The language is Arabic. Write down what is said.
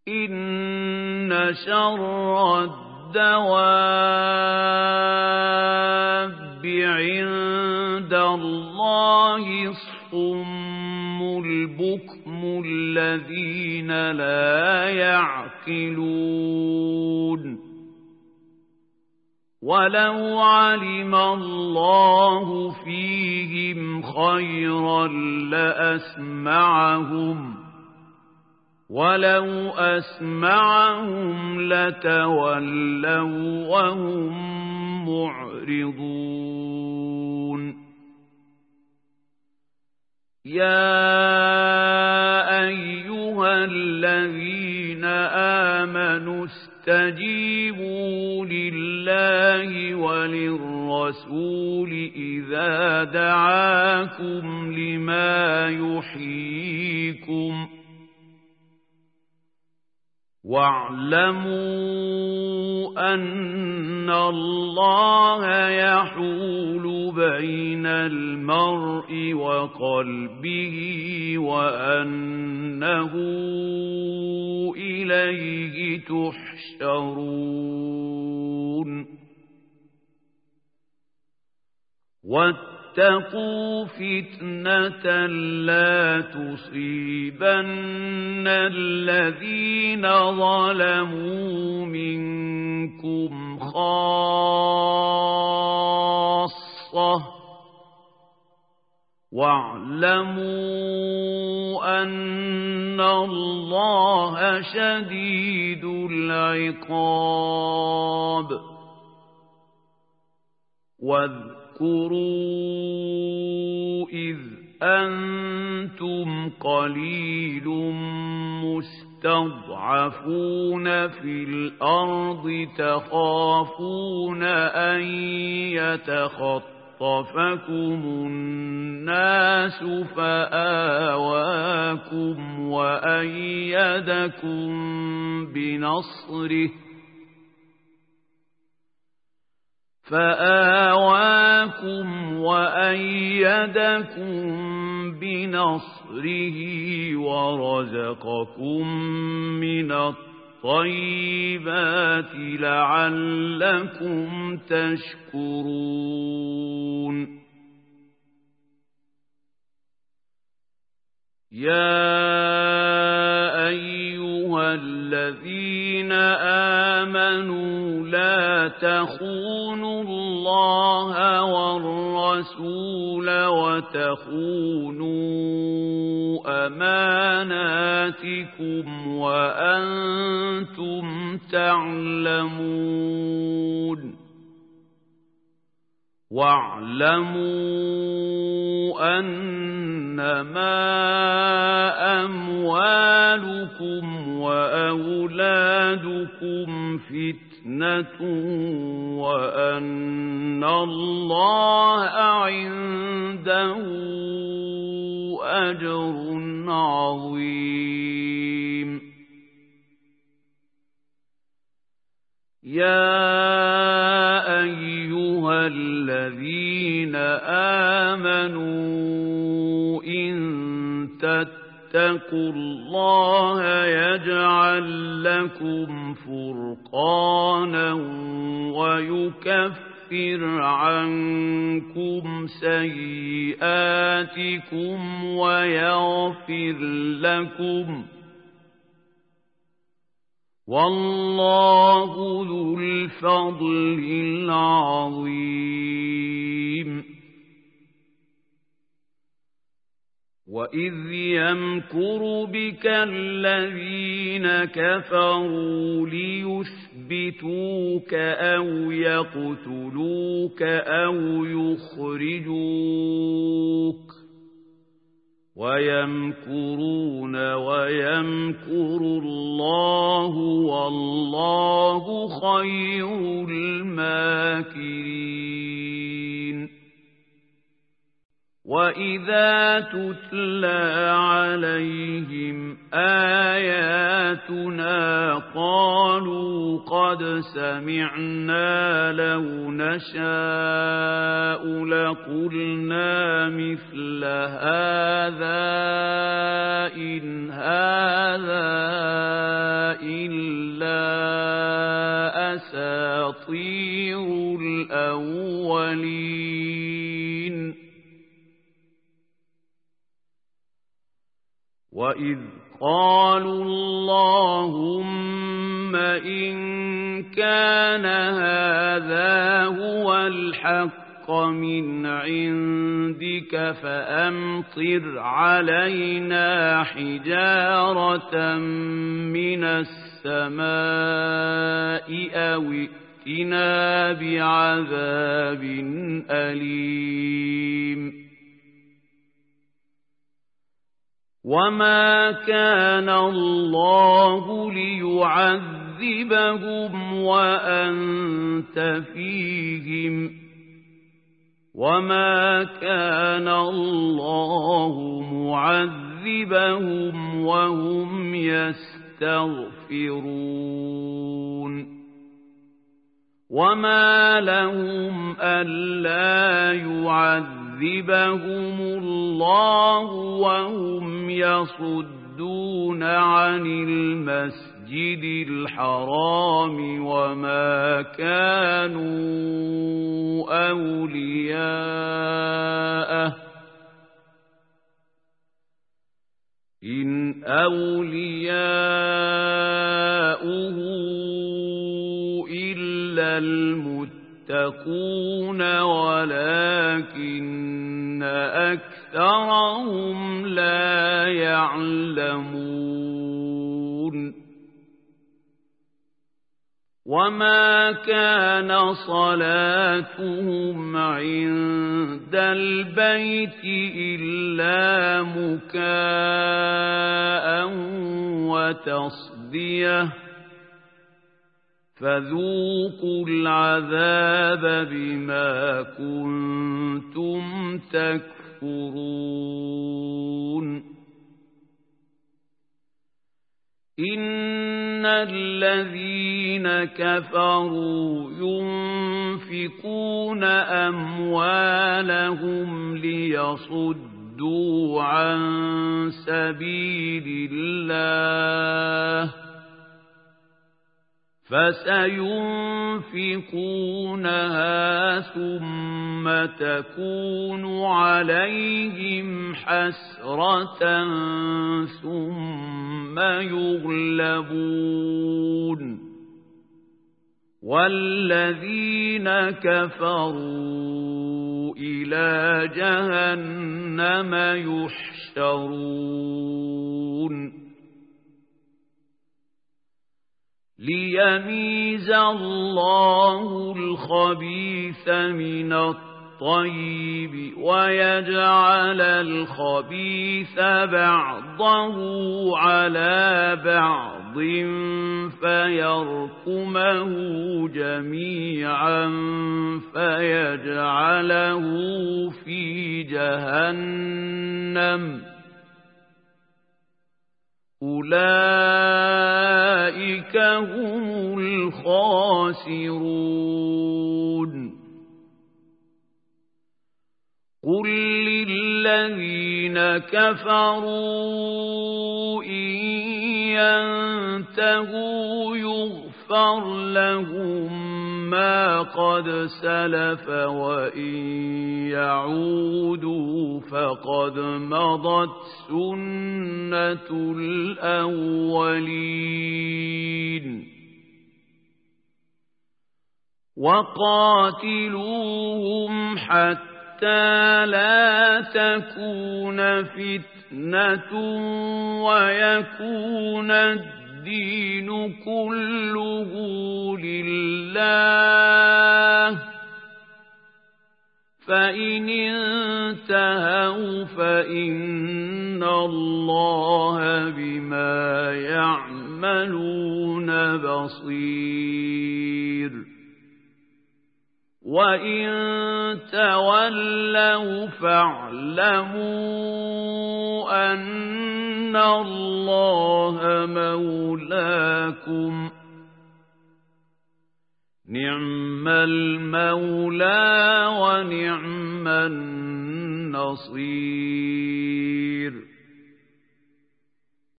إن شر الدواب عند الله الصم البكم الذين لا يعقلون ولو علم الله فيهم خيرا لأسمعهم ولو أسمعهم لتولوا وهم معرضون يا أيها الذين آمنوا استجيبوا لله وللرسول إذا دعاكم لما يحييكم واعلموا أن الله يحول بين المرء وقلبه وأنه إليه تحشرون واتقوا فتنة لا تصيبن الذين ظلموا منكم خاصة واعلموا أن الله شديد العقاب واذكروا إذ أنتم قليل مستضعفون في الأرض تخافون أن يتخطفكم الناس فآواكم وأيدكم بنصره ورزقكم من الطيبات لعلكم تشكرون يا أيها الذين آمنوا لا تخونوا الله والرسول وتخونوا أماناتكم وأنتم تعلمون واعلموا أنما أموالكم وأولادكم فتنة وأن الله عنده أجر عظيم يا أيها الذين آمنوا إن تتقوا الله يجعل لكم فرقانا ويكفر عنكم سيئاتكم ويغفر لكم والله ذو الفضل العظيم وإذ يمكر بك الذين كفروا ليثبتوك أو يقتلوك أو يخرجوك ويمكرون ويمكر الله والله خير الماكرين وإذا تتلى عليهم آياتنا قالوا قد سمعنا لو نشاء لقلنا مثل هذا إن هذا وإذ قالوا اللهم إن كان هذا هو الحق من عندك فأمطر علينا حجارة من السماء أو ائتنا بعذاب أليم وما كان الله ليعذبهم وأنت فيهم وما كان الله معذبهم وهم يستغفرون وما لهم ألا يعذبهم الله وهم يصدون عن المسجد الحرام وما كانوا أولياءه إن أولياؤه إلا المتقون ولكن أكثرهم لا يعلمون وما كان صلاتهم عند البيت إلا مكاء وتصدية فذوقوا العذاب بما كنتم تكفرون إن الذين كفروا ينفقون أموالهم ليصدوا عن سبيل الله فسينفقونها ثم تكون عليهم حسرة ثم يغلبون والذين كفروا إلى جهنم يحشرون ليميز الله الخبيث من الطيب ويجعل الخبيث بعضه على بعض فيركمه جميعا فيجعله في جهنم أولئك هم الخاسرون قل للذين كفروا إن ينتهوا يغفر لهم ما قد سلف وإن يعودوا فقد مضت سنة الأولين وقاتلوهم حتى لا تكون فتنة ويكون الدين كله لله فإن انتهوا فإن الله بما يعملون بصير وإن تولوا فاعلموا أن الله مولاكم نعم المولى ونعم النصير